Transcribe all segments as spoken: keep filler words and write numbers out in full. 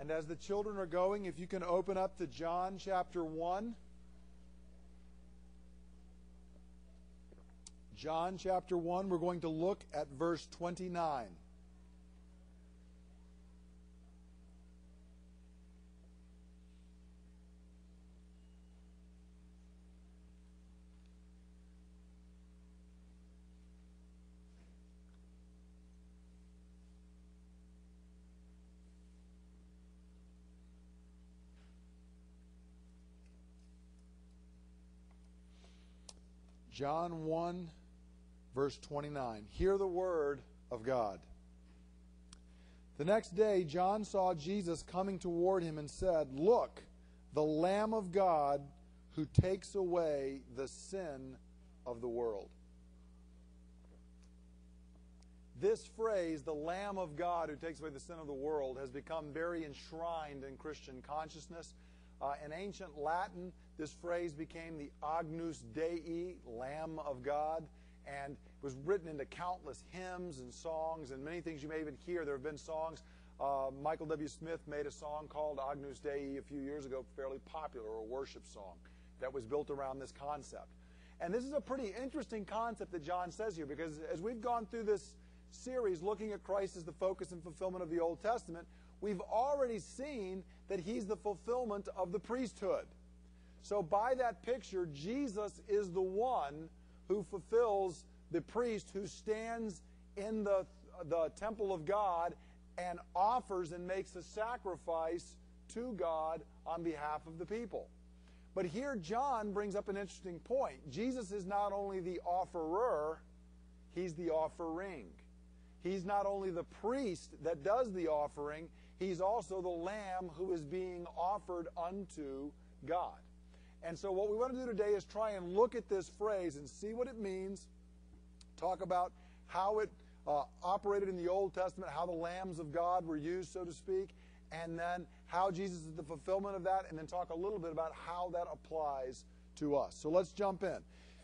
And as the children are going, if you can open up to John chapter one. John chapter one, we're going to look at verse twenty-nine. John one, verse twenty-nine. Hear the word of God. The next day, John saw Jesus coming toward him and said, "Look, the Lamb of God who takes away the sin of the world." This phrase, the Lamb of God who takes away the sin of the world, has become very enshrined in Christian consciousness. Uh, in ancient Latin, this phrase became the Agnus Dei, Lamb of God, and was written into countless hymns and songs and many things you may even hear. There have been songs. Uh, Michael W. Smith made a song called Agnus Dei a few years ago, fairly popular, a worship song that was built around this concept. And this is a pretty interesting concept that John says here, because as we've gone through this series looking at Christ as the focus and fulfillment of the Old Testament, we've already seen that he's the fulfillment of the priesthood. So by that picture, Jesus is the one who fulfills the priest who stands in the, the temple of God and offers and makes a sacrifice to God on behalf of the people. But here John brings up an interesting point. Jesus is not only the offerer, he's the offering. He's not only the priest that does the offering, he's also the lamb who is being offered unto God. And so what we want to do today is try and look at this phrase and see what it means, talk about how it uh, operated in the Old Testament, how the lambs of God were used, so to speak, and then how Jesus is the fulfillment of that, and then talk a little bit about how that applies to us. So let's jump in.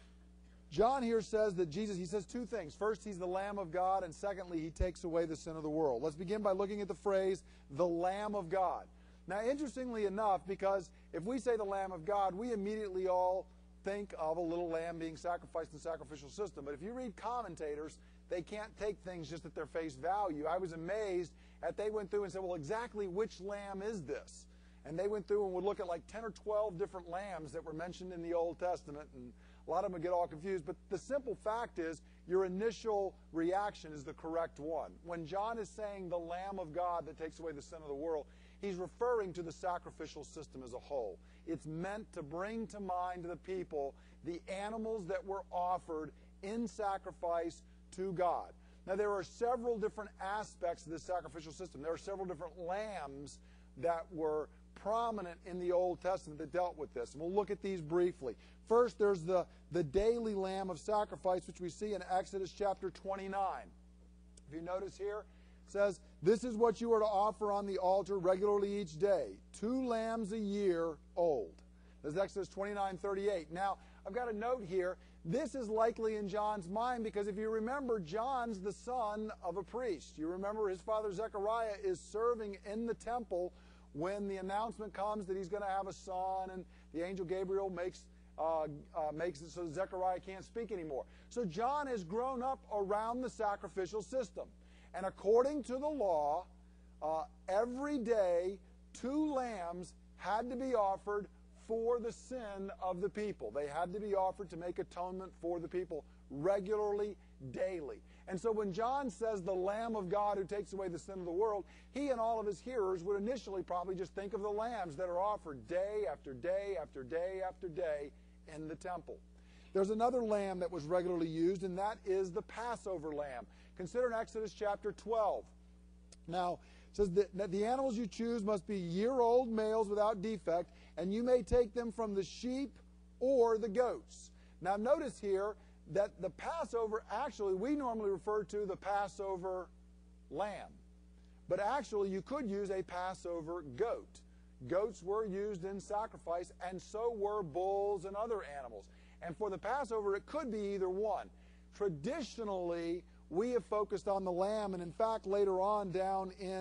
John here says that Jesus, he says two things. First, he's the Lamb of God, and secondly, he takes away the sin of the world. Let's begin by looking at the phrase, the Lamb of God. Now, interestingly enough, because if we say the Lamb of God, we immediately all think of a little lamb being sacrificed in the sacrificial system. But if you read commentators, they can't take things just at their face value. I was amazed that they went through and said, well, exactly which lamb is this? And they went through and would look at like ten or twelve different lambs that were mentioned in the Old Testament, and a lot of them would get all confused. But the simple fact is, your initial reaction is the correct one. When John is saying the Lamb of God that takes away the sin of the world, he's referring to the sacrificial system as a whole. It's meant to bring to mind to the people the animals that were offered in sacrifice to God. Now, there are several different aspects of this sacrificial system. There are several different lambs that were prominent in the Old Testament that dealt with this. And we'll look at these briefly. First, there's the, the daily lamb of sacrifice, which we see in Exodus chapter twenty-nine. If you notice here, it says, "This is what you are to offer on the altar regularly each day, two lambs a year old." This is Exodus twenty-nine thirty-eight. Now, I've got a note here. This is likely in John's mind because if you remember, John's the son of a priest. You remember his father Zechariah is serving in the temple when the announcement comes that he's going to have a son, and the angel Gabriel makes uh, uh, makes it so Zechariah can't speak anymore. So John has grown up around the sacrificial system. And according to the law, uh, every day, two lambs had to be offered for the sin of the people. They had to be offered to make atonement for the people regularly, daily. And so when John says the Lamb of God who takes away the sin of the world, he and all of his hearers would initially probably just think of the lambs that are offered day after day after day after day in the temple. There's another lamb that was regularly used, and that is the Passover lamb. Consider in Exodus chapter twelve. Now, it says that the animals you choose must be year-old males without defect, and you may take them from the sheep or the goats. Now, notice here that the Passover, actually, we normally refer to the Passover lamb. But actually, you could use a Passover goat. Goats were used in sacrifice, and so were bulls and other animals. And for the Passover, it could be either one. Traditionally, we have focused on the lamb, and in fact, later on down in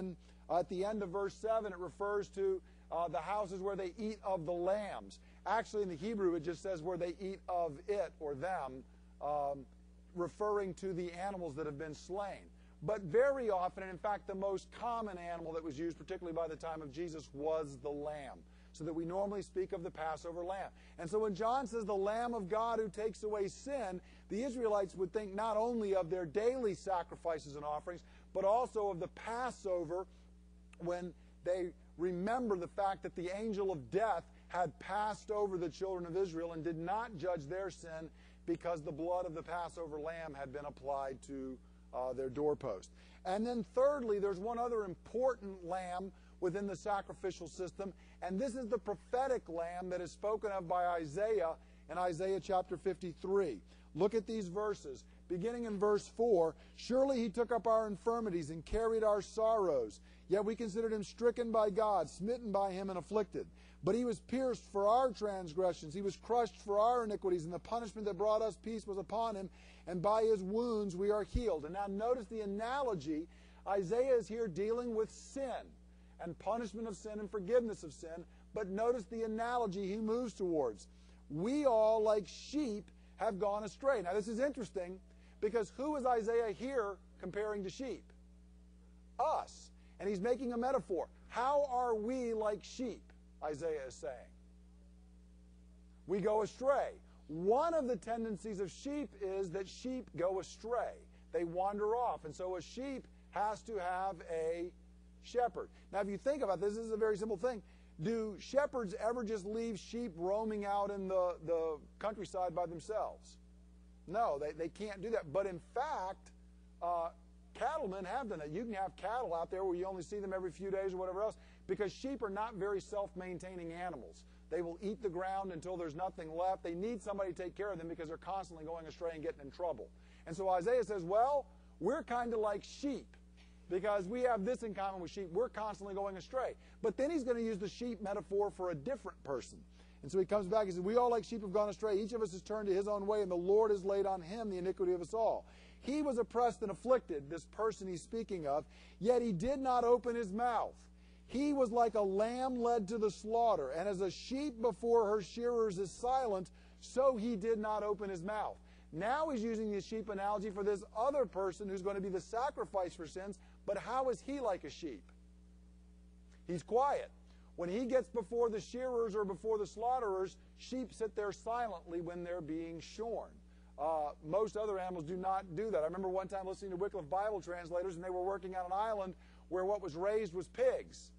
Uh, at the end of verse seven, it refers to uh, the houses where they eat of the lambs. Actually, in the Hebrew, it just says where they eat of it or them, um, referring to the animals that have been slain. But very often, and in fact the most common animal that was used, particularly by the time of Jesus, was the lamb. So that we normally speak of the Passover lamb. And so when John says the Lamb of God who takes away sin, the Israelites would think not only of their daily sacrifices and offerings, but also of the Passover, when they remember the fact that the angel of death had passed over the children of Israel and did not judge their sin because the blood of the Passover lamb had been applied to uh, their doorpost. And then thirdly, there's one other important lamb within the sacrificial system, and this is the prophetic lamb that is spoken of by Isaiah in Isaiah chapter fifty-three. Look at these verses. Beginning in verse four, "Surely he took up our infirmities and carried our sorrows. Yet we considered him stricken by God, smitten by him and afflicted. But he was pierced for our transgressions. He was crushed for our iniquities, and the punishment that brought us peace was upon him, and by his wounds we are healed." And now notice the analogy. Isaiah is here dealing with sin and punishment of sin and forgiveness of sin. But notice the analogy he moves towards. We all, like sheep, have gone astray. Now this is interesting, because who is Isaiah here comparing to sheep? Us. And he's making a metaphor. How are we like sheep? Isaiah is saying. We go astray. One of the tendencies of sheep is that sheep go astray. They wander off. And so a sheep has to have a shepherd. Now if you think about this, this is a very simple thing. Do shepherds ever just leave sheep roaming out in the, the countryside by themselves? No, they, they can't do that. But in fact, uh, cattlemen have done it. You can have cattle out there where you only see them every few days or whatever else, because sheep are not very self-maintaining animals. They will eat the ground until there's nothing left. They need somebody to take care of them because they're constantly going astray and getting in trouble. And so Isaiah says, well, we're kind of like sheep, because we have this in common with sheep. We're constantly going astray. But then he's going to use the sheep metaphor for a different person. And so he comes back and says, we all like sheep have gone astray. Each of us has turned to his own way, and the Lord has laid on him the iniquity of us all. He was oppressed and afflicted, this person he's speaking of, yet he did not open his mouth. He was like a lamb led to the slaughter, and as a sheep before her shearers is silent, so he did not open his mouth. Now he's using the sheep analogy for this other person who's going to be the sacrifice for sins, but how is he like a sheep? He's quiet. When he gets before the shearers or before the slaughterers, sheep sit there silently when they're being shorn. Uh, most other animals do not do that. I remember one time listening to Wycliffe Bible translators, and they were working on an island where what was raised was pigs.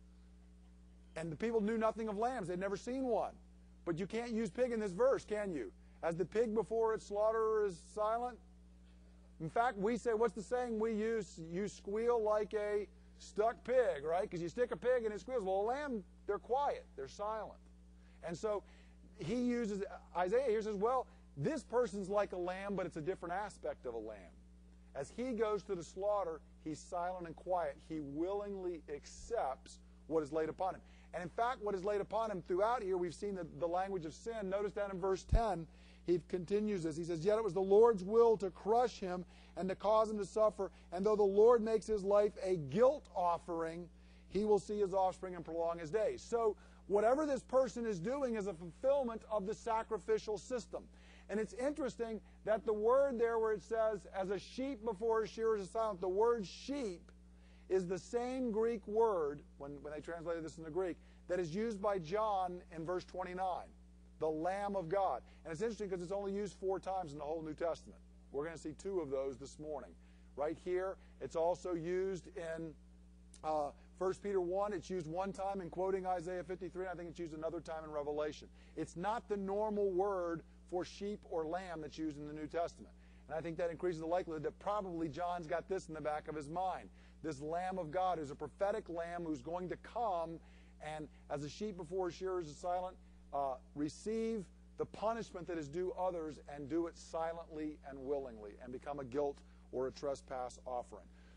And the people knew nothing of lambs. They'd never seen one. But you can't use pig in this verse, can you? As the pig before its slaughterer is silent. In fact, we say, what's the saying we use? You squeal like a stuck pig, right? Because you stick a pig and it squeals. Well, a lamb, they're quiet. They're silent. And so he uses, Isaiah here says, well, this person's like a lamb, but it's a different aspect of a lamb. As he goes to the slaughter, he's silent and quiet. He willingly accepts what is laid upon him. And in fact, what is laid upon him throughout here, we've seen the, the language of sin. Notice down in verse ten, he continues this. He says, yet it was the Lord's will to crush him and to cause him to suffer. And though the Lord makes his life a guilt offering, he will see his offspring and prolong his days. So whatever this person is doing is a fulfillment of the sacrificial system. And it's interesting that the word there where it says, as a sheep before his shearers is silent, the word sheep is the same Greek word, when, when they translated this in the Greek, that is used by John in verse twenty-nine, the Lamb of God. And it's interesting because it's only used four times in the whole New Testament. We're going to see two of those this morning. Right here, it's also used in uh, First Peter one. It's used one time in quoting Isaiah fifty-three, and I think it's used another time in Revelation. It's not the normal word for sheep or lamb that's used in the New Testament. And I think that increases the likelihood that probably John's got this in the back of his mind. This Lamb of God who's a prophetic lamb who's going to come and, as a sheep before his shearers is silent, uh, receive the punishment that is due others and do it silently and willingly and become a guilt or a trespass offering.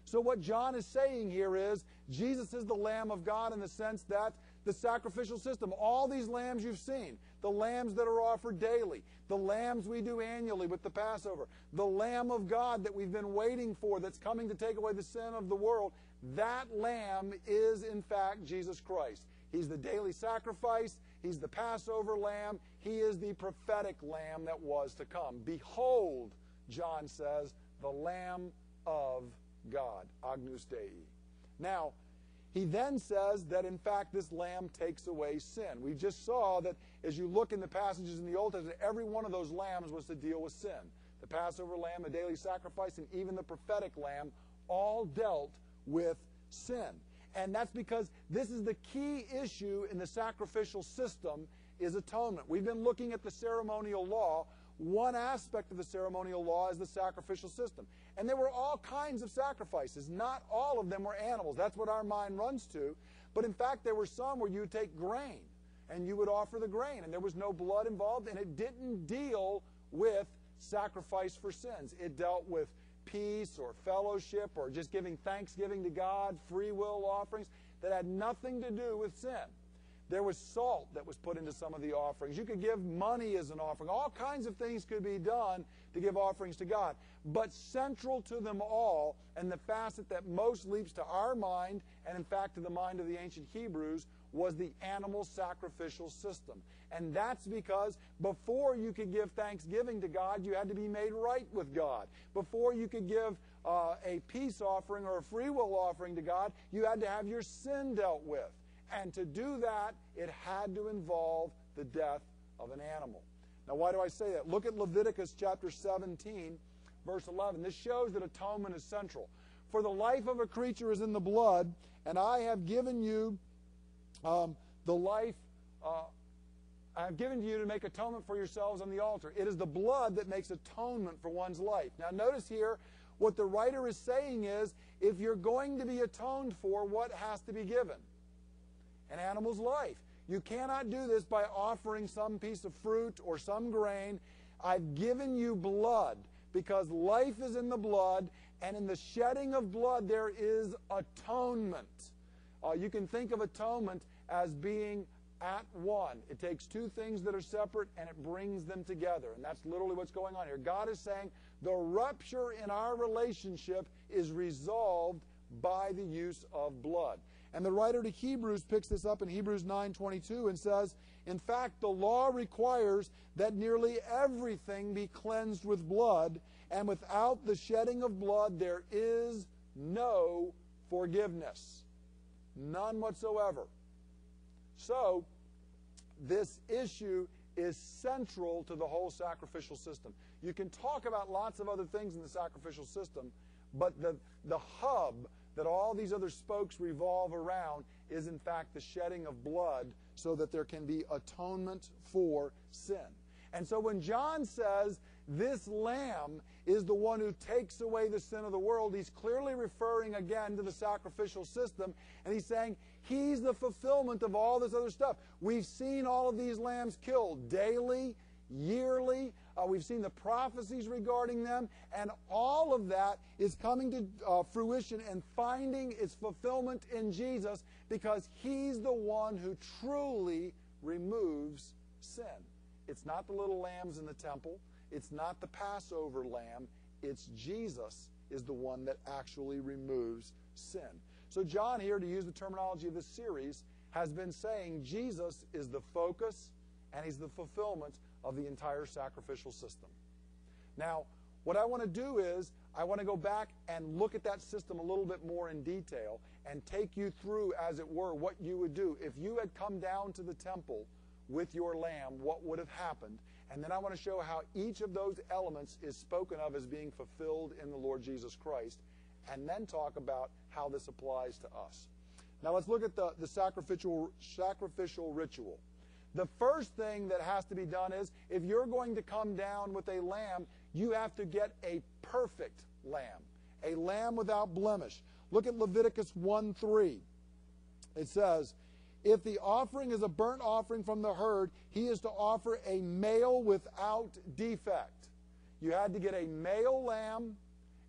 So what John is saying here is Jesus is the Lamb of God in the sense that the sacrificial system, all these lambs you've seen, the lambs that are offered daily, the lambs we do annually with the Passover, the Lamb of God that we've been waiting for that's coming to take away the sin of the world, that lamb is in fact Jesus Christ. He's the daily sacrifice. He's the Passover lamb. He is the prophetic lamb that was to come. Behold, John says, the Lamb of God, Agnus Dei. Now, he then says that, in fact, this lamb takes away sin. We just saw that as you look in the passages in the Old Testament, every one of those lambs was to deal with sin. The Passover lamb, the daily sacrifice, and even the prophetic lamb all dealt with sin. And that's because this is the key issue in the sacrificial system is atonement. We've been looking at the ceremonial law. One aspect of the ceremonial law is the sacrificial system. And there were all kinds of sacrifices. Not all of them were animals. That's what our mind runs to. But in fact, there were some where you would take grain and you would offer the grain, and there was no blood involved, and it didn't deal with sacrifice for sins. It dealt with peace or fellowship or just giving thanksgiving to God, free will offerings that had nothing to do with sin. There was salt that was put into some of the offerings. You could give money as an offering. All kinds of things could be done to give offerings to God. But central to them all, and the facet that most leaps to our mind, and in fact to the mind of the ancient Hebrews, was the animal sacrificial system. And that's because before you could give thanksgiving to God, you had to be made right with God. Before you could give uh, a peace offering or a free will offering to God, you had to have your sin dealt with. And to do that, it had to involve the death of an animal. Now, why do I say that? Look at Leviticus chapter seventeen, verse eleven. This shows that atonement is central. For the life of a creature is in the blood, and I have given you um, the life, uh, I have given to you to make atonement for yourselves on the altar. It is the blood that makes atonement for one's life. Now, notice here, what the writer is saying is, if you're going to be atoned for, what has to be given? An animal's life. You cannot do this by offering some piece of fruit or some grain. I've given you blood because life is in the blood, and in the shedding of blood there is atonement. Uh, you can think of atonement as being at one. It takes two things that are separate and it brings them together, and that's literally what's going on here. God is saying the rupture in our relationship is resolved by the use of blood. And the writer to Hebrews picks this up in Hebrews nine twenty-two and says, in fact, the law requires that nearly everything be cleansed with blood, and without the shedding of blood there is no forgiveness. None whatsoever. So, this issue is central to the whole sacrificial system. You can talk about lots of other things in the sacrificial system, but the, the hub that all these other spokes revolve around is in fact the shedding of blood so that there can be atonement for sin. And so when John says this lamb is the one who takes away the sin of the world, he's clearly referring again to the sacrificial system, and he's saying he's the fulfillment of all this other stuff. We've seen all of these lambs killed daily, yearly. Uh, we've seen the prophecies regarding them, and all of that is coming to uh, fruition and finding its fulfillment in Jesus because he's the one who truly removes sin. It's not the little lambs in the temple. It's not the Passover lamb. It's Jesus is the one that actually removes sin. So John here, to use the terminology of this series, has been saying Jesus is the focus and he's the fulfillment of the entire sacrificial system. Now, what I want to do is I want to go back and look at that system a little bit more in detail and take you through, as it were, what you would do. If you had come down to the temple with your lamb, what would have happened? And then I want to show how each of those elements is spoken of as being fulfilled in the Lord Jesus Christ, and then talk about how this applies to us. Now let's look at the, the sacrificial, sacrificial ritual. The first thing that has to be done is, if you're going to come down with a lamb, you have to get a perfect lamb, a lamb without blemish. Look at Leviticus one three. It says, if the offering is a burnt offering from the herd, he is to offer a male without defect. You had to get a male lamb,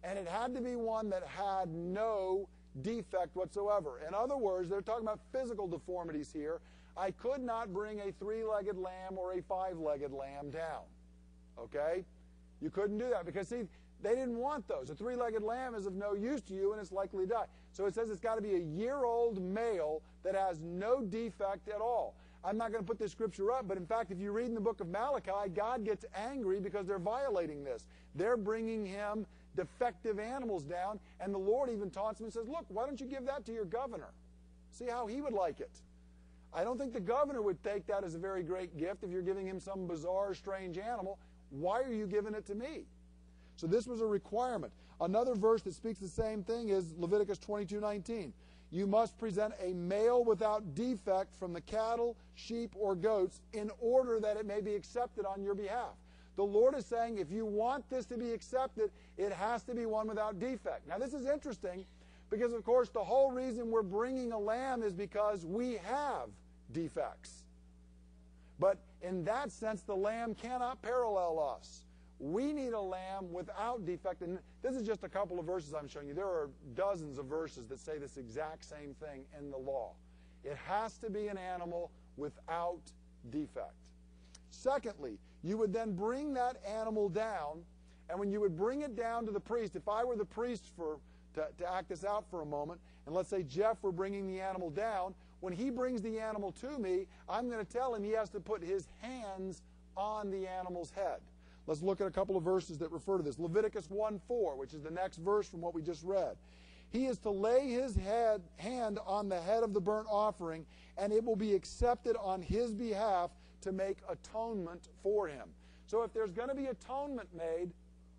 And it had to be one that had no defect whatsoever. In other words, they're talking about physical deformities here. I could not bring a three-legged lamb or a five-legged lamb down. Okay? You couldn't do that because, see, they didn't want those. A three-legged lamb is of no use to you and it's likely to die. So it says it's got to be a year-old male that has no defect at all. I'm not going to put this scripture up, but in fact, if you read in the book of Malachi, God gets angry because they're violating this. They're bringing him defective animals down, and the Lord even taunts him and says, look, why don't you give that to your governor? See how he would like it. I don't think the governor would take that as a very great gift if you're giving him some bizarre, strange animal. Why are you giving it to me? So this was a requirement. Another verse that speaks the same thing is Leviticus twenty-two nineteen. You must present a male without defect from the cattle, sheep, or goats in order that it may be accepted on your behalf. The Lord is saying if you want this to be accepted, it has to be one without defect. Now this is interesting because, of course, the whole reason we're bringing a lamb is because we have defects. But in that sense, the lamb cannot parallel us. We need a lamb without defect. And this is just a couple of verses I'm showing you. There are dozens of verses that say this exact same thing in the law. It has to be an animal without defect. Secondly, you would then bring that animal down, and when you would bring it down to the priest, if I were the priest for to, to act this out for a moment, and let's say Jeff were bringing the animal down, when he brings the animal to me, I'm going to tell him he has to put his hands on the animal's head. Let's look at a couple of verses that refer to this. Leviticus one four, which is the next verse from what we just read. He is to lay his head, hand on the head of the burnt offering, and it will be accepted on his behalf to make atonement for him. So if there's going to be atonement made,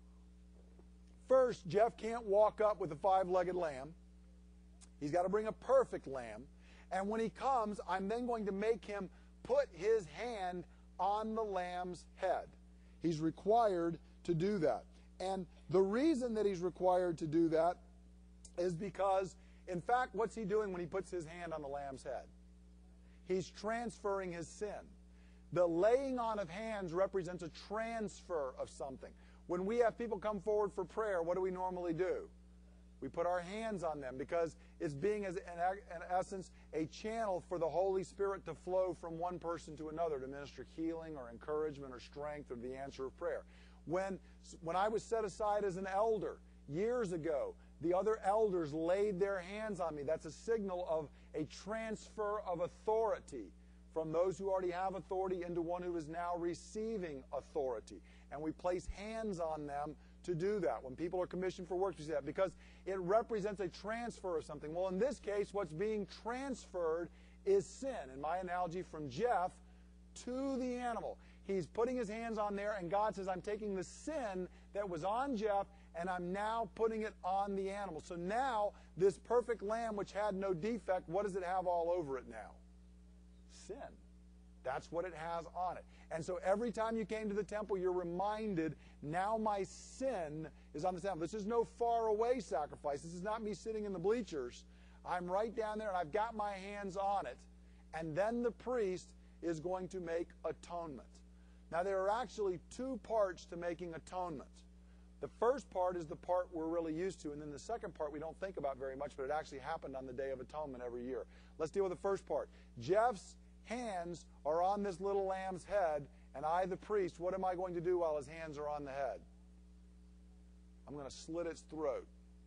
first, Jeff can't walk up with a five-legged lamb. He's got to bring a perfect lamb. And when he comes, I'm then going to make him put his hand on the lamb's head. He's required to do that. And the reason that he's required to do that is because, in fact, what's he doing when he puts his hand on the lamb's head? He's transferring his sin. The laying on of hands represents a transfer of something. When we have people come forward for prayer, what do we normally do? We put our hands on them because it's being, as in essence, a channel for the Holy Spirit to flow from one person to another to minister healing or encouragement or strength or the answer of prayer. When, when I was set aside as an elder years ago, the other elders laid their hands on me. That's a signal of a transfer of authority from those who already have authority into one who is now receiving authority. And we place hands on them to do that. When people are commissioned for work, we see that because it represents a transfer of something. Well, in this case, what's being transferred is sin. In my analogy, from Jeff to the animal. He's putting his hands on there, and God says, I'm taking the sin that was on Jeff, and I'm now putting it on the animal. So now, this perfect lamb, which had no defect, what does it have all over it now? Sin. That's what it has on it. And so every time you came to the temple, you're reminded, now my sin is on the temple. This is no faraway sacrifice. This is not me sitting in the bleachers. I'm right down there, and I've got my hands on it. And then the priest is going to make atonement. Now, there are actually two parts to making atonement. The first part is the part we're really used to, and then the second part we don't think about very much, but it actually happened on the Day of Atonement every year. Let's deal with the first part. Jeff's hands are on this little lamb's head, and I, the priest, what am I going to do while his hands are on the head? I'm going to slit its throat,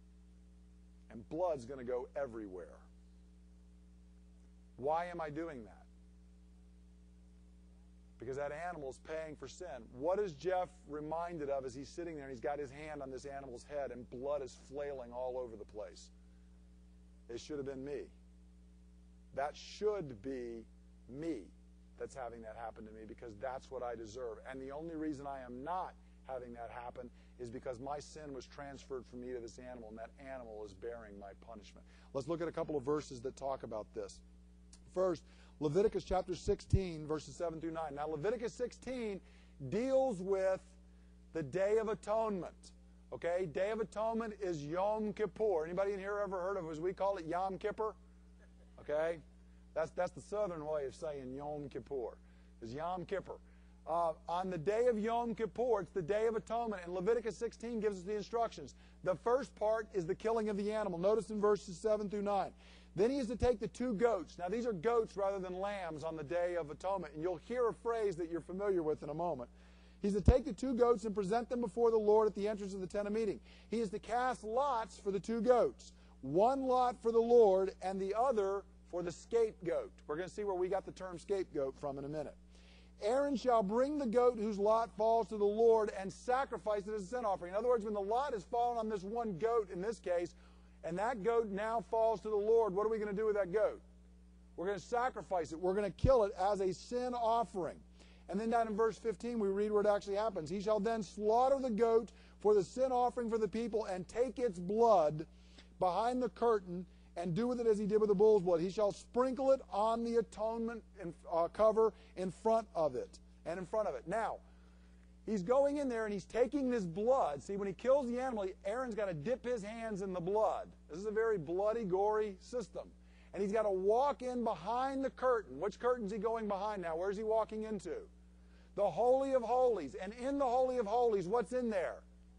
and blood's going to go everywhere. Why am I doing that? Because that animal's paying for sin. What is Jeff reminded of as he's sitting there and he's got his hand on this animal's head and blood is flailing all over the place? It should have been me. That should be me that's having that happen to me because that's what I deserve. And the only reason I am not having that happen is because my sin was transferred from me to this animal, and that animal is bearing my punishment. Let's look at a couple of verses that talk about this. First, Leviticus chapter sixteen, verses seven through nine. Now, Leviticus sixteen deals with the Day of Atonement. Okay? Day of Atonement is Yom Kippur. Anybody in here ever heard of it? As we call it, Yom Kippur? Okay? That's, that's the southern way of saying Yom Kippur. Is Yom Kippur. Uh, on the day of Yom Kippur, it's the Day of Atonement, and Leviticus sixteen gives us the instructions. The first part is the killing of the animal. Notice in verses seven through nine. Then he is to take the two goats. Now these are goats rather than lambs on the Day of Atonement. And you'll hear a phrase that you're familiar with in a moment. He's to take the two goats and present them before the Lord at the entrance of the tent of meeting. He is to cast lots for the two goats. One lot for the Lord and the other for the scapegoat. We're going to see where we got the term scapegoat from in a minute. Aaron shall bring the goat whose lot falls to the Lord and sacrifice it as a sin offering. In other words, when the lot is fallen on this one goat in this case, and that goat now falls to the Lord, what are we going to do with that goat? We're going to sacrifice it. We're going to kill it as a sin offering. And then down in verse fifteen, we read where it actually happens. He shall then slaughter the goat for the sin offering for the people and take its blood behind the curtain and do with it as he did with the bull's blood. He shall sprinkle it on the atonement in, uh, cover in front of it and in front of it. Now, he's going in there and he's taking this blood. See, when he kills the animal, Aaron's got to dip his hands in the blood. This is a very bloody, gory system. And he's got to walk in behind the curtain. Which curtain's he going behind now? Where's he walking into? The Holy of Holies. And in the Holy of Holies, what's in there?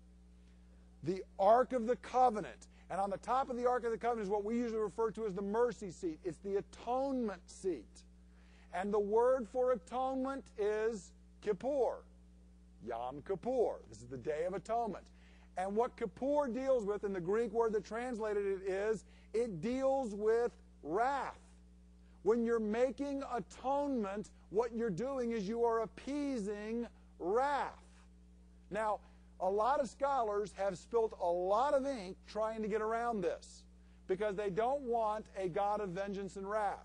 The Ark of the Covenant. And on the top of the Ark of the Covenant is what we usually refer to as the mercy seat. It's the atonement seat. And the word for atonement is Kippur. Yom Kippur. This is the Day of Atonement. And what Kippur deals with, in the Greek word that translated it is, it deals with wrath. When you're making atonement, what you're doing is you are appeasing wrath. Now, a lot of scholars have spilt a lot of ink trying to get around this because they don't want a God of vengeance and wrath.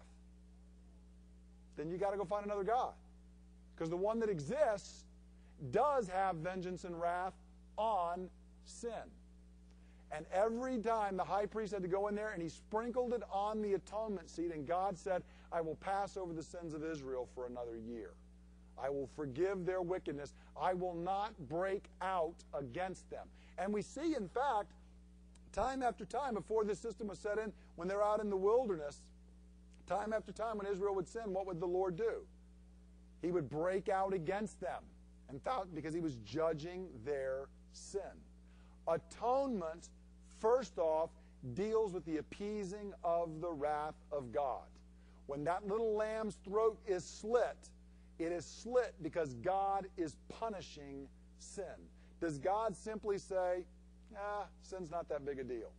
Then you got to go find another God. Because the one that exists does have vengeance and wrath on sin. And every time the high priest had to go in there and he sprinkled it on the atonement seat, and God said, I will pass over the sins of Israel for another year. I will forgive their wickedness. I will not break out against them. And we see, in fact, time after time, before this system was set in, when they're out in the wilderness, time after time when Israel would sin, what would the Lord do? He would break out against them, and thought, because he was judging their sin. Atonement, first off, deals with the appeasing of the wrath of God. When that little lamb's throat is slit, it is slit because God is punishing sin. Does God simply say, ah, sin's not that big a deal?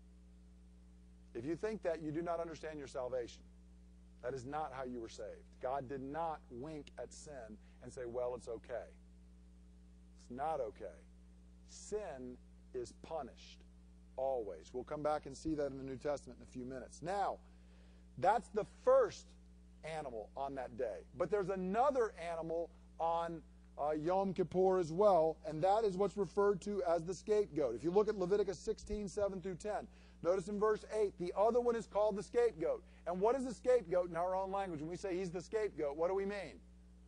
If you think that, you do not understand your salvation. That is not how you were saved. God did not wink at sin and say, well, it's okay. It's not okay. Sin is punished always. We'll come back and see that in the New Testament in a few minutes. Now, that's the first animal on that day. But there's another animal on uh, Yom Kippur as well, and that is what's referred to as the scapegoat. If you look at Leviticus sixteen, seven through ten, notice in verse eight, the other one is called the scapegoat. And what is the scapegoat in our own language? When we say he's the scapegoat, what do we mean?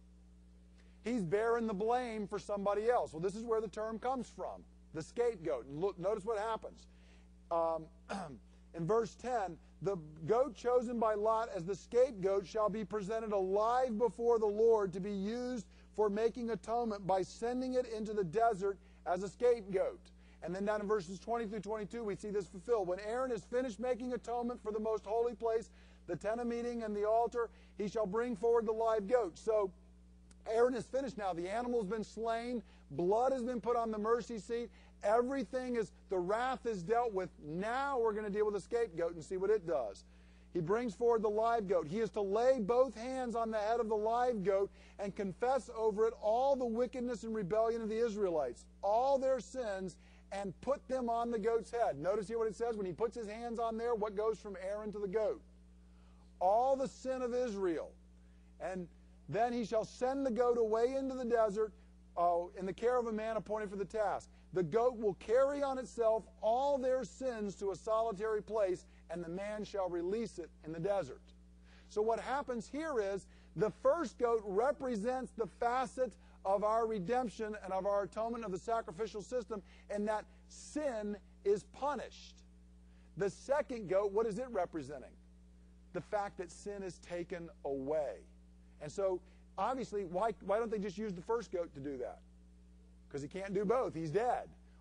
He's bearing the blame for somebody else. Well, this is where the term comes from, the scapegoat. And look, notice what happens. Um, in verse ten, the goat chosen by Lot as the scapegoat shall be presented alive before the Lord to be used for making atonement by sending it into the desert as a scapegoat. And then down in verses twenty through twenty-two, we see this fulfilled. When Aaron has finished making atonement for the most holy place, the tent of meeting and the altar, he shall bring forward the live goat. So Aaron is finished now. The animal's been slain. Blood has been put on the mercy seat. Everything is, the wrath is dealt with. Now we're going to deal with the scapegoat and see what it does. He brings forward the live goat. He is to lay both hands on the head of the live goat and confess over it all the wickedness and rebellion of the Israelites, all their sins, and put them on the goat's head. Notice here what it says. When he puts his hands on there, what goes from Aaron to the goat? All the sin of Israel. And then he shall send the goat away into the desert uh, in the care of a man appointed for the task. The goat will carry on itself all their sins to a solitary place, and the man shall release it in the desert. So what happens here is the first goat represents the facet of our redemption and of our atonement of the sacrificial system, and that sin is punished. The second goat, what is it representing? The fact that sin is taken away. And so, obviously, why, why don't they just use the first goat to do that? Because he can't do both. He's dead.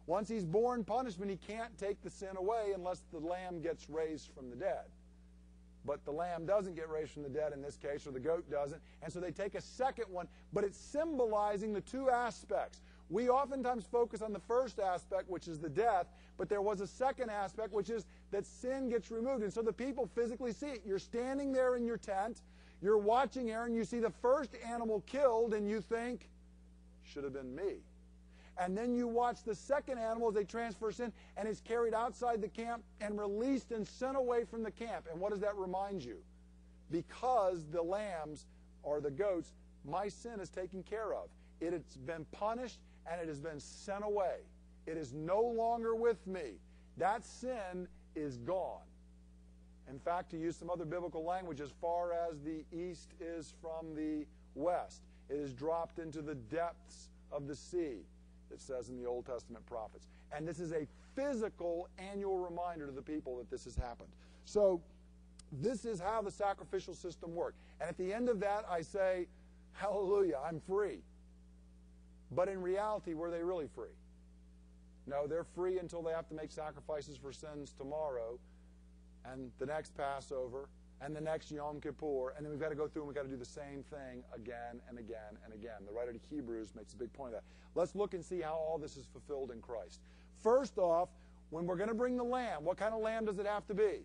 Once he's borne punishment, he can't take the sin away unless the lamb gets raised from the dead. But the lamb doesn't get raised from the dead in this case, or the goat doesn't. And so they take a second one, but it's symbolizing the two aspects. We oftentimes focus on the first aspect, which is the death, but there was a second aspect, which is that sin gets removed. And so the people physically see it. You're standing there in your tent, you're watching Aaron, you see the first animal killed, and you think, should have been me. And then you watch the second animal as they transfer sin, and it's carried outside the camp and released and sent away from the camp. And what does that remind you? Because the lambs or the goats, my sin is taken care of. It has been punished and it has been sent away. It is no longer with me. That sin is gone. In fact, to use some other biblical language, as far as the east is from the west, it is dropped into the depths of the sea, it says in the Old Testament prophets. And this is a physical annual reminder to the people that this has happened. So this is how the sacrificial system worked. And at the end of that, I say, hallelujah, I'm free. But in reality, were they really free? No, they're free until they have to make sacrifices for sins tomorrow, and the next Passover, and the next Yom Kippur, and then we've got to go through and we've got to do the same thing again and again and again. The writer to Hebrews makes a big point of that. Let's look and see how all this is fulfilled in Christ. First off, when we're going to bring the lamb, what kind of lamb does it have to be?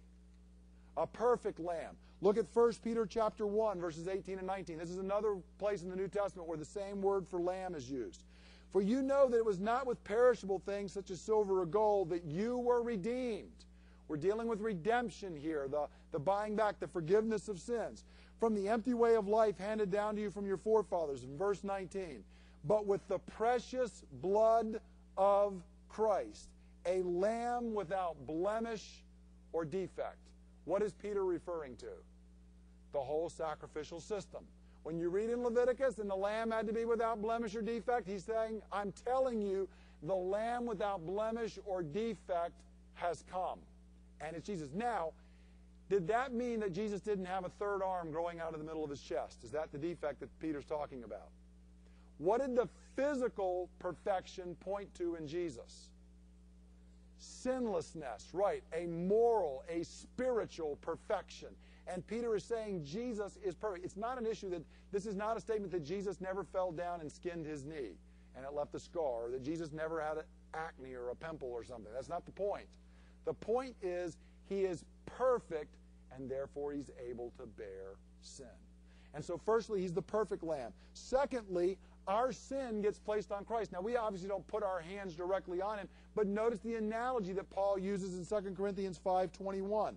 A perfect lamb. Look at First Peter chapter one, verses eighteen and nineteen. This is another place in the New Testament where the same word for lamb is used. For you know that it was not with perishable things such as silver or gold that you were redeemed. We're dealing with redemption here, the, the buying back, the forgiveness of sins, from the empty way of life handed down to you from your forefathers, in verse nineteen. But with the precious blood of Christ, a lamb without blemish or defect. What is Peter referring to? The whole sacrificial system. When you read in Leviticus and the lamb had to be without blemish or defect, he's saying, I'm telling you, the lamb without blemish or defect has come. And it's Jesus. Now, did that mean that Jesus didn't have a third arm growing out of the middle of his chest? Is that the defect that Peter's talking about? What did the physical perfection point to in Jesus? Sinlessness, right. A moral, a spiritual perfection. And Peter is saying Jesus is perfect. It's not an issue that, this is not a statement that Jesus never fell down and skinned his knee and it left a scar, or that Jesus never had an acne or a pimple or something. That's not the point. The point is he is perfect and therefore he's able to bear sin. And so firstly, he's the perfect lamb. Secondly, our sin gets placed on Christ. Now, we obviously don't put our hands directly on him, but notice the analogy that Paul uses in Second Corinthians five twenty-one.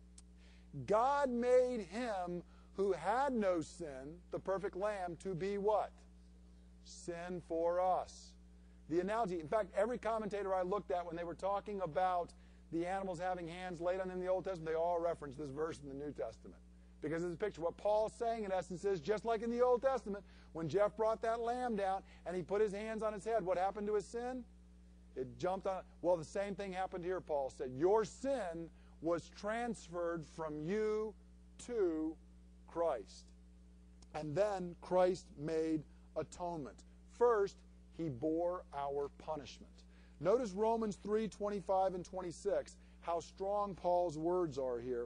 God made him who had no sin, the perfect lamb, to be what? Sin for us. The analogy, in fact, every commentator I looked at when they were talking about the animals having hands laid on them in the Old Testament, they all reference this verse in the New Testament. Because it's a picture. What Paul's saying, in essence, is just like in the Old Testament, when Jeff brought that lamb down and he put his hands on its head, what happened to his sin? It jumped on. Well, the same thing happened here, Paul said. Your sin was transferred from you to Christ. And then Christ made atonement. First, he bore our punishment. Notice Romans three twenty-five and twenty-six, how strong Paul's words are here,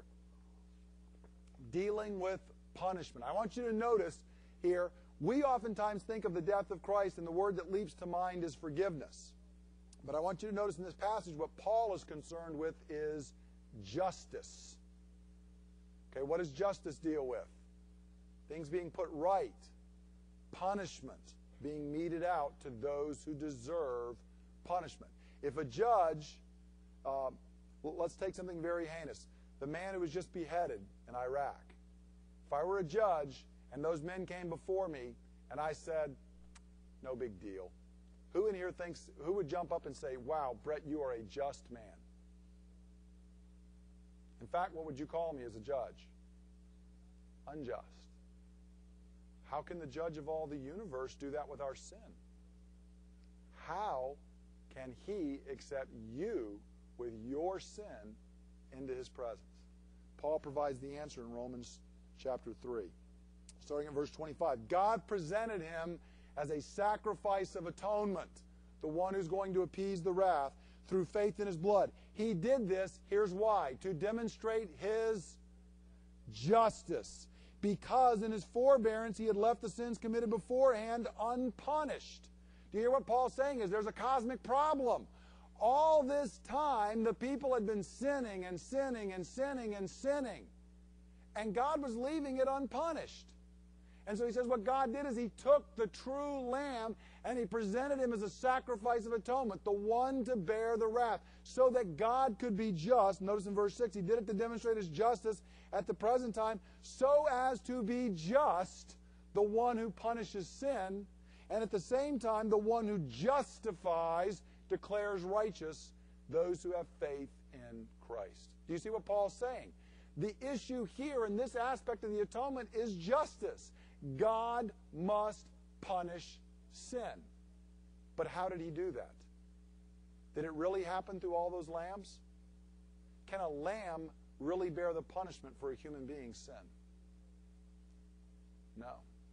dealing with punishment. I want you to notice here, we oftentimes think of the death of Christ, and the word that leaps to mind is forgiveness. But I want you to notice in this passage what Paul is concerned with is justice. Okay, what does justice deal with? Things being put right. Punishment being meted out to those who deserve punishment. If a judge, uh, let's take something very heinous, the man who was just beheaded in Iraq. If I were a judge and those men came before me and I said, no big deal, who in here thinks, who would jump up and say, wow, Brett, you are a just man? In fact, what would you call me as a judge? Unjust. How can the judge of all the universe do that with our sin? How can he accept you with your sin into his presence? Paul provides the answer in Romans chapter three. Starting at verse twenty-five. God presented him as a sacrifice of atonement the one who's going to appease the wrath through faith in his blood. He did this, here's why, to demonstrate his justice, because in his forbearance he had left the sins committed beforehand unpunished. Do you hear what Paul's saying? Is there's a cosmic problem. All this time, the people had been sinning and sinning and sinning and sinning, and God was leaving it unpunished. And so he says what God did is he took the true lamb and he presented him as a sacrifice of atonement, the one to bear the wrath, so that God could be just. Notice in verse six, he did it to demonstrate his justice at the present time, so as to be just, the one who punishes sin, and at the same time, the one who justifies, declares righteous those who have faith in Christ. Do you see what Paul's saying? The issue here in this aspect of the atonement is justice. God must punish sin. But how did he do that? Did it really happen through all those lambs? Can a lamb really bear the punishment for a human being's sin? No.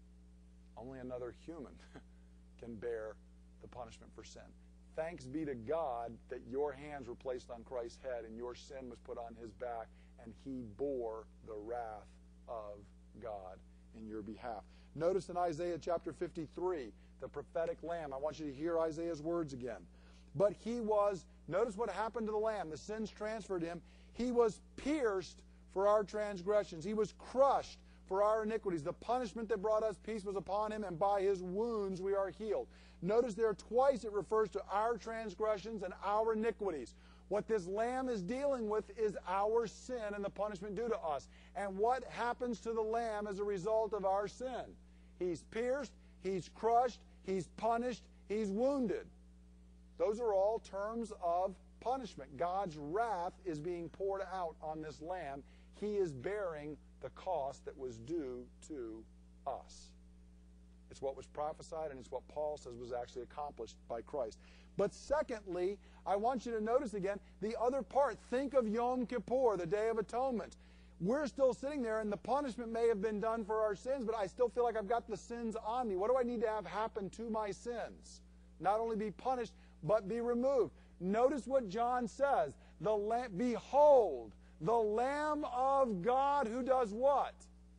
Only another human can bear the punishment for sin. Thanks be to God that your hands were placed on Christ's head and your sin was put on his back, and he bore the wrath of God in your behalf. Notice in Isaiah chapter fifty-three, the prophetic lamb. I want you to hear Isaiah's words again. But he was, notice what happened to the lamb. The sins transferred him. He was pierced for our transgressions. He was crushed for our iniquities. The punishment that brought us peace was upon him, and by his wounds we are healed. Notice there twice it refers to our transgressions and our iniquities. What this lamb is dealing with is our sin and the punishment due to us. And what happens to the lamb as a result of our sin? He's pierced, he's crushed, he's punished, he's wounded. Those are all terms of punishment. God's wrath is being poured out on this lamb. He is bearing the cost that was due to us. It's what was prophesied, and it's what Paul says was actually accomplished by Christ. But secondly, I want you to notice again the other part. Think of Yom Kippur, the Day of Atonement. We're still sitting there, and the punishment may have been done for our sins, but I still feel like I've got the sins on me. What do I need to have happen to my sins? Not only be punished, but be removed. Notice what John says. The lamb, behold, the Lamb of God who does what?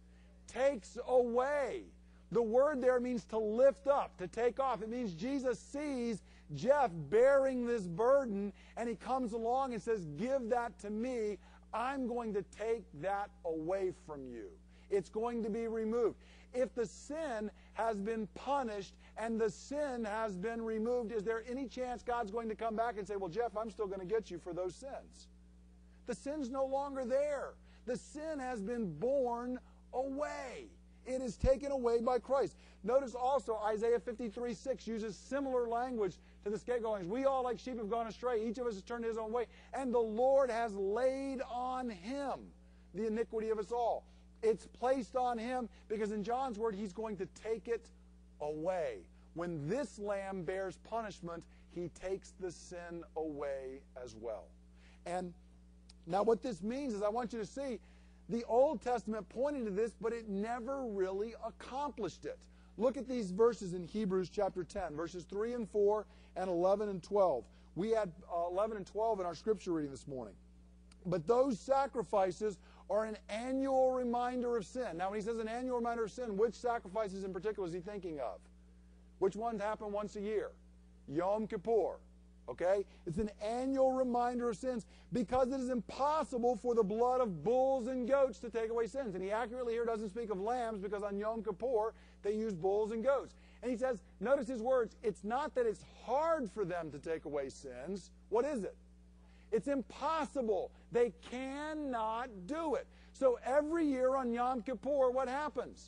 Takes away. The word there means to lift up, to take off. It means Jesus sees Jeff bearing this burden, and he comes along and says, give that to me. I'm going to take that away from you. It's going to be removed. If the sin has been punished and the sin has been removed, is there any chance God's going to come back and say, well, Jeff, I'm still going to get you for those sins? The sin's no longer there. The sin has been borne away. It is taken away by Christ. Notice also Isaiah fifty-three six uses similar language to the scapegoatings. We all like sheep have gone astray. Each of us has turned his own way. And the Lord has laid on him the iniquity of us all. It's placed on him because in John's word, he's going to take it away. When this lamb bears punishment, he takes the sin away as well. And now what this means is I want you to see the Old Testament pointed to this, but it never really accomplished it. Look at these verses in Hebrews chapter ten, verses three and four and eleven and twelve. We had uh, eleven and twelve in our scripture reading this morning. But those sacrifices are an annual reminder of sin. Now, when he says an annual reminder of sin, which sacrifices in particular is he thinking of? Which ones happen once a year? Yom Kippur. Okay? It's an annual reminder of sins because it is impossible for the blood of bulls and goats to take away sins. And he accurately here doesn't speak of lambs because on Yom Kippur they use bulls and goats. And he says, notice his words, it's not that it's hard for them to take away sins. What is it? It's impossible. They cannot do it. So every year on Yom Kippur, what happens?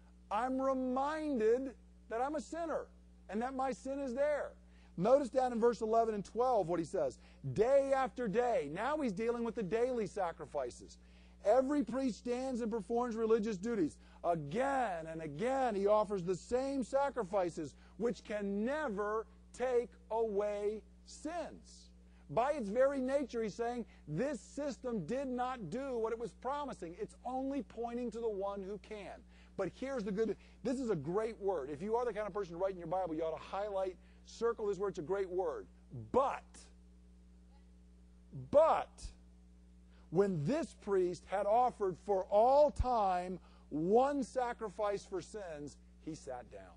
I'm reminded that I'm a sinner and that my sin is there. Notice down in verse eleven and twelve what he says. Day after day. Now he's dealing with the daily sacrifices. Every priest stands and performs religious duties. Again and again he offers the same sacrifices which can never take away sins. By its very nature, he's saying, this system did not do what it was promising. It's only pointing to the one who can. But here's the good, this is a great word. If you are the kind of person to write in your Bible, you ought to highlight circle this word, it's a great word. But, but, when this priest had offered for all time one sacrifice for sins, he sat down.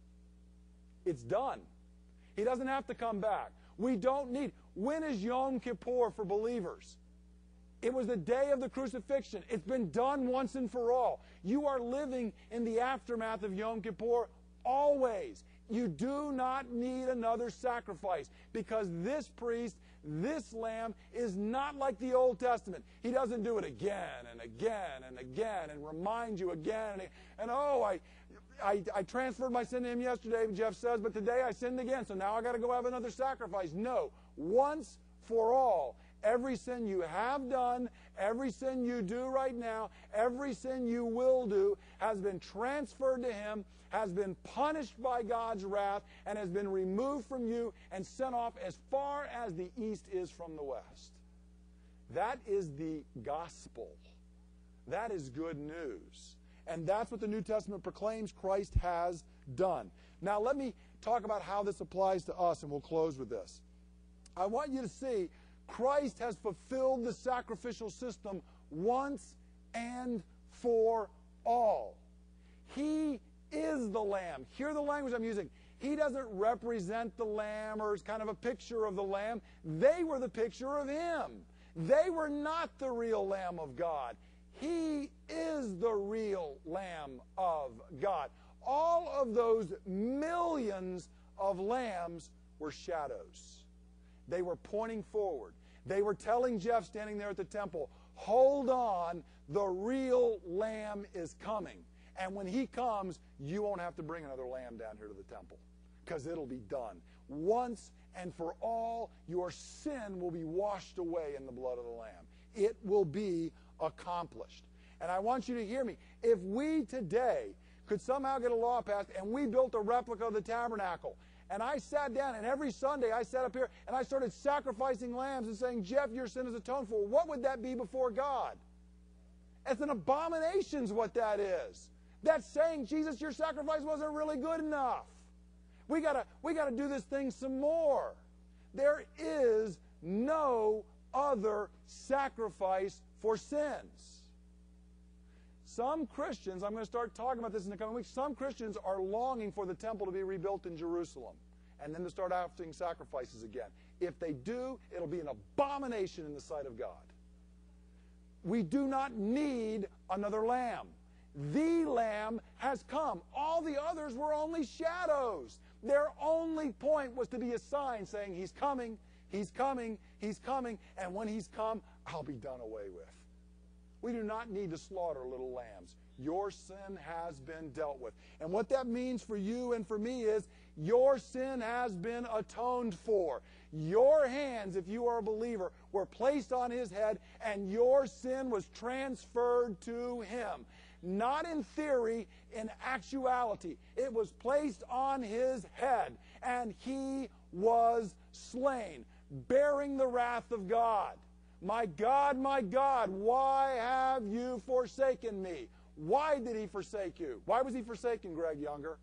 It's done. He doesn't have to come back. We don't need. When is Yom Kippur for believers? It was the day of the crucifixion. It's been done once and for all. You are living in the aftermath of Yom Kippur always. You do not need another sacrifice because this priest, this lamb, is not like the Old Testament. He doesn't do it again and again and again and remind you again. And, and oh, I, I, I transferred my sin to him yesterday, Jeff says, but today I sinned again, so now I got to go have another sacrifice. No, once for all. Every sin you have done, every sin you do right now, every sin you will do has been transferred to him, has been punished by God's wrath, and has been removed from you and sent off as far as the east is from the west. That is the gospel. That is good news. And that's what the New Testament proclaims Christ has done. Now let me talk about how this applies to us, and we'll close with this. I want you to see Christ has fulfilled the sacrificial system once and for all. He is the Lamb. Hear the language I'm using. He doesn't represent the Lamb or is kind of a picture of the Lamb. They were the picture of Him. They were not the real Lamb of God. He is the real Lamb of God. All of those millions of lambs were shadows. They were pointing forward. They were telling Jeff standing there at the temple, hold on, the real lamb is coming. And when he comes, you won't have to bring another lamb down here to the temple because it'll be done. Once and for all, your sin will be washed away in the blood of the Lamb. It will be accomplished. And I want you to hear me. If we today could somehow get a law passed and we built a replica of the tabernacle, and I sat down, and every Sunday I sat up here, and I started sacrificing lambs and saying, Jeff, your sin is atoned for. What would that be before God? It's an abomination is what that is. That's saying, Jesus, your sacrifice wasn't really good enough. We gotta, we gotta do this thing some more. There is no other sacrifice for sins. Some Christians, I'm going to start talking about this in the coming weeks, some Christians are longing for the temple to be rebuilt in Jerusalem and then to start offering sacrifices again. If they do, it'll be an abomination in the sight of God. We do not need another lamb. The Lamb has come. All the others were only shadows. Their only point was to be a sign saying, He's coming, He's coming, He's coming, and when He's come, I'll be done away with. We do not need to slaughter little lambs. Your sin has been dealt with. And what that means for you and for me is your sin has been atoned for. Your hands, if you are a believer, were placed on His head, and your sin was transferred to Him. Not in theory, in actuality. It was placed on His head, and He was slain, bearing the wrath of God. My God, my God, why have you forsaken me? Why did He forsake you? Why was He forsaken, Greg Younger?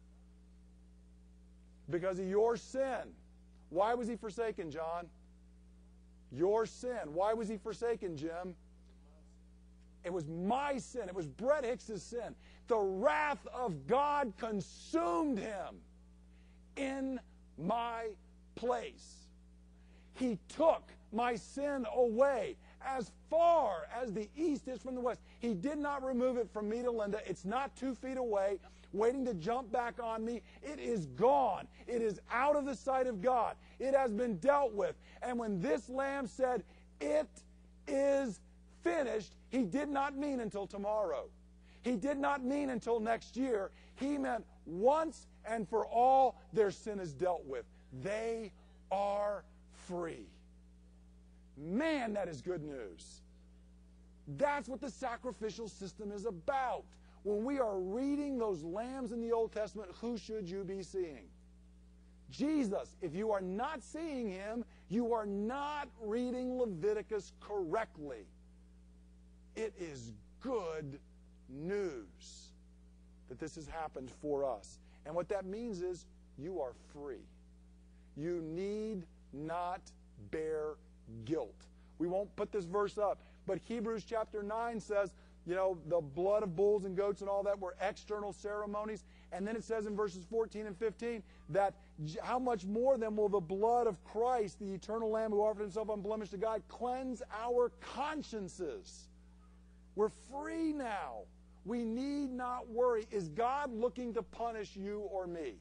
Because of your sin. Why was He forsaken, John? Your sin. Why was He forsaken, Jim? It was my sin. It was Brett Hicks's sin. The wrath of God consumed Him in my place. He took my sin away as far as the east is from the west. He did not remove it from me to Linda. It's not two feet away, waiting to jump back on me. It is gone. It is out of the sight of God. It has been dealt with. And when this lamb said, it is finished, He did not mean until tomorrow. He did not mean until next year. He meant once and for all, their sin is dealt with. They are free. Man, that is good news. That's what the sacrificial system is about. When we are reading those lambs in the Old Testament, who should you be seeing? Jesus. If you are not seeing Him, you are not reading Leviticus correctly. It is good news that this has happened for us. And what that means is you are free. You need not bear guilt. We won't put this verse up, but Hebrews chapter nine says, you know, the blood of bulls and goats and all that were external ceremonies. And then it says in verses fourteen and fifteen that how much more then will the blood of Christ, the eternal Lamb who offered himself unblemished to God, cleanse our consciences. We're free now. We need not worry. Is God looking to punish you or me?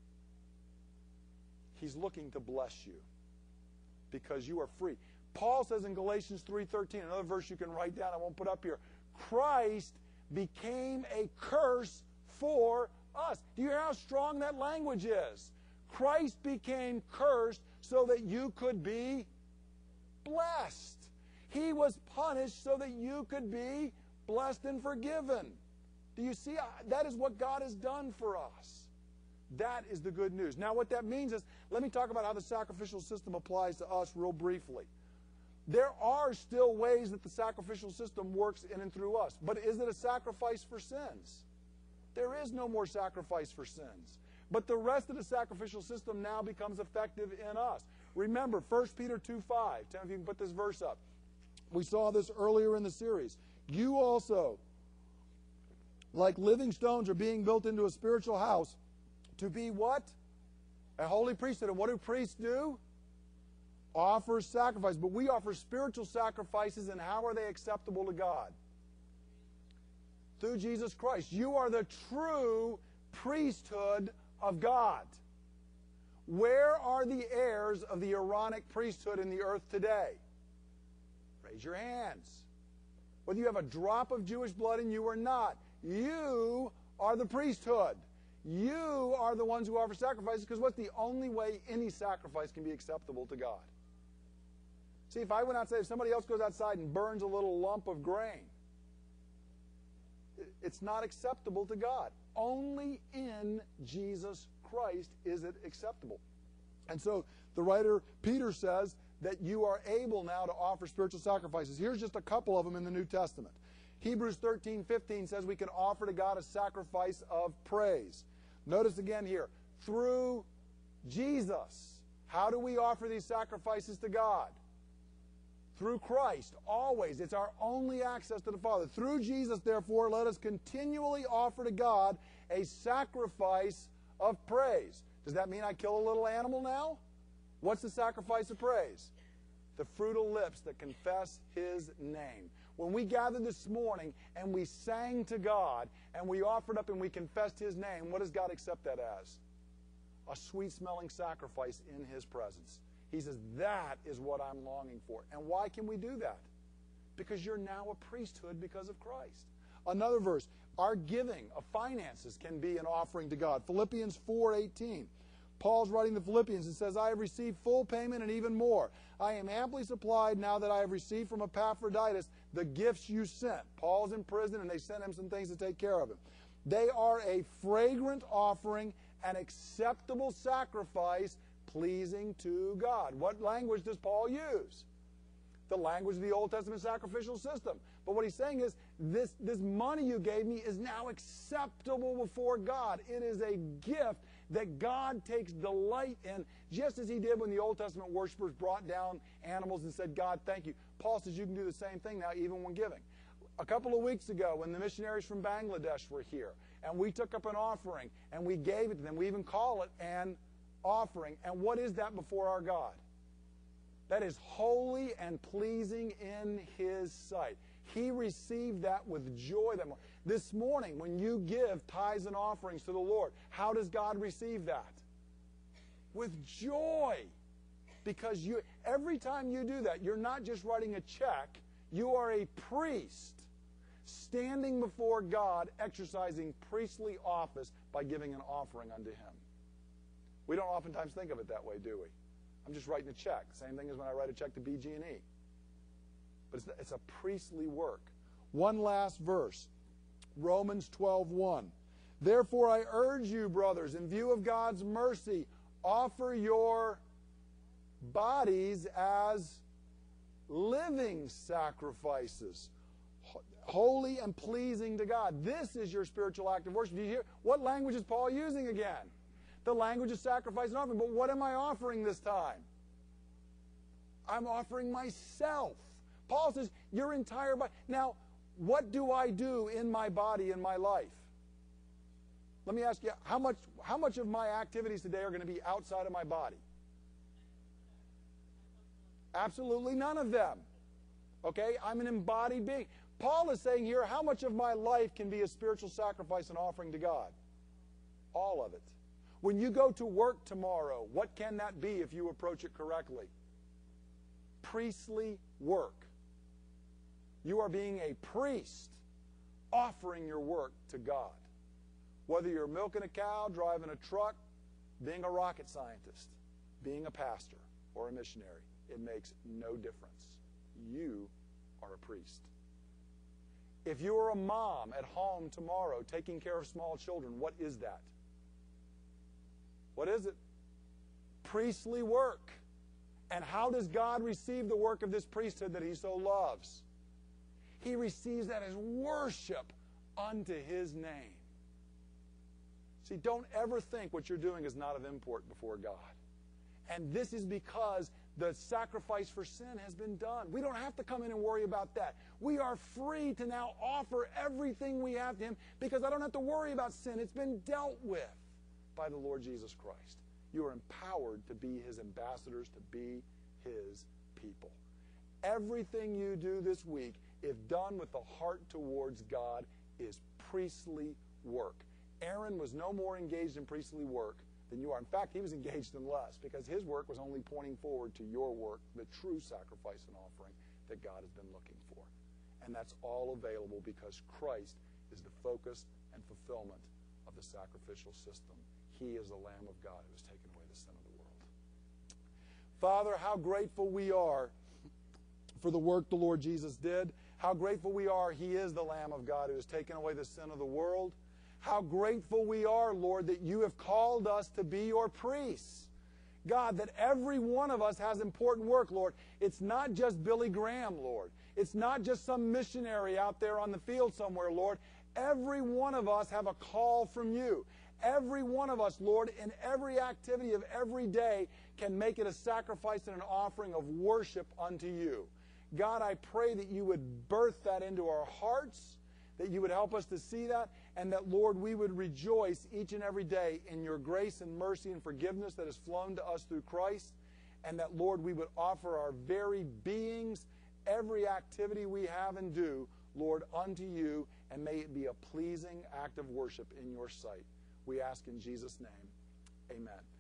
He's looking to bless you because you are free. Paul says in Galatians three thirteen, another verse you can write down, I won't put up here, Christ became a curse for us. Do you hear how strong that language is? Christ became cursed so that you could be blessed. He was punished so that you could be blessed and forgiven. Do you see? That is what God has done for us. That is the good news. Now, what that means is, let me talk about how the sacrificial system applies to us real briefly. There are still ways that the sacrificial system works in and through us. But is it a sacrifice for sins? There is no more sacrifice for sins. But the rest of the sacrificial system now becomes effective in us. Remember, First Peter two five. Tim, if you can put this verse up. We saw this earlier in the series. You also, like living stones, are being built into a spiritual house to be what? A holy priesthood. And what do priests do? Offer sacrifice. But we offer spiritual sacrifices, and how are they acceptable to God? Through Jesus Christ. You are the true priesthood of God. Where are the heirs of the Aaronic priesthood in the earth today? Raise your hands. Whether you have a drop of Jewish blood in you or not, you are the priesthood. You are the ones who offer sacrifices, because what's the only way any sacrifice can be acceptable to God? See, if I went outside, if somebody else goes outside and burns a little lump of grain, it's not acceptable to God. Only in Jesus Christ is it acceptable. And so the writer Peter says that you are able now to offer spiritual sacrifices. Here's just a couple of them in the New Testament. Hebrews thirteen fifteen says we can offer to God a sacrifice of praise. Notice again here, through Jesus. How do we offer these sacrifices to God? Through Christ, always. It's our only access to the Father. Through Jesus, therefore, let us continually offer to God a sacrifice of praise. Does that mean I kill a little animal now? What's the sacrifice of praise? The fruit of lips that confess His name. When we gathered this morning and we sang to God and we offered up and we confessed His name, what does God accept that as? A sweet-smelling sacrifice in His presence. He says, that is what I'm longing for. And why can we do that? Because you're now a priesthood because of Christ. Another verse, our giving of finances can be an offering to God. Philippians four eighteen. Paul's writing to Philippians and says, I have received full payment and even more. I am amply supplied now that I have received from Epaphroditus the gifts you sent. Paul's in prison and they sent him some things to take care of him. They are a fragrant offering, an acceptable sacrifice, pleasing to God. What language does Paul use? The language of the Old Testament sacrificial system. But what he's saying is, this, this money you gave me is now acceptable before God. It is a gift that God takes delight in, just as He did when the Old Testament worshipers brought down animals and said, God, thank you. Paul says you can do the same thing now, even when giving. A couple of weeks ago, when the missionaries from Bangladesh were here, and we took up an offering, and we gave it to them, we even call it an offering. And what is that before our God? That is holy and pleasing in His sight. He received that with joy. That this morning, when you give tithes and offerings to the Lord, how does God receive that? With joy. Because you, every time you do that, you're not just writing a check. You are a priest standing before God, exercising priestly office by giving an offering unto Him. We don't oftentimes think of it that way, do we? I'm just writing a check. Same thing as when I write a check to B G and E. But it's, it's a priestly work. One last verse, Romans twelve one. Therefore I urge you, brothers, in view of God's mercy, offer your bodies as living sacrifices, holy and pleasing to God. This is your spiritual act of worship. Do you hear? What language is Paul using again? the language of sacrifice and offering. But what am I offering this time? I'm offering myself. Paul says, your entire body. Now, what do I do in my body, in my life? Let me ask you, how much, how much of my activities today are going to be outside of my body? Absolutely none of them. Okay? I'm an embodied being. Paul is saying here, how much of my life can be a spiritual sacrifice and offering to God? All of it. When you go to work tomorrow, what can that be if you approach it correctly? Priestly work. You are being a priest, offering your work to God. Whether you're milking a cow, driving a truck, being a rocket scientist, being a pastor, or a missionary, it makes no difference. You are a priest. If you are a mom at home tomorrow taking care of small children, what is that? What is it? Priestly work. And how does God receive the work of this priesthood that He so loves? He receives that as worship unto His name. See, don't ever think what you're doing is not of import before God. And this is because the sacrifice for sin has been done. We don't have to come in and worry about that. We are free to now offer everything we have to Him because I don't have to worry about sin. It's been dealt with by the Lord Jesus Christ. You are empowered to be His ambassadors, to be His people. Everything you do this week, if done with the heart towards God, is priestly work. Aaron was no more engaged in priestly work than you are. In fact, he was engaged in less because his work was only pointing forward to your work, the true sacrifice and offering that God has been looking for. And that's all available because Christ is the focus and fulfillment of the sacrificial system. He is the Lamb of God who has taken away the sin of the world. Father, how grateful we are for the work the Lord Jesus did. How grateful we are He is the Lamb of God who has taken away the sin of the world. How grateful we are, Lord, that You have called us to be Your priests. God, that every one of us has important work, Lord. It's not just Billy Graham, Lord. It's not just some missionary out there on the field somewhere, Lord. Every one of us have a call from You. Every one of us, Lord, in every activity of every day can make it a sacrifice and an offering of worship unto You. God, I pray that You would birth that into our hearts, that You would help us to see that, and that, Lord, we would rejoice each and every day in Your grace and mercy and forgiveness that has flown to us through Christ, and that, Lord, we would offer our very beings, every activity we have and do, Lord, unto You, and may it be a pleasing act of worship in Your sight. We ask in Jesus' name, amen.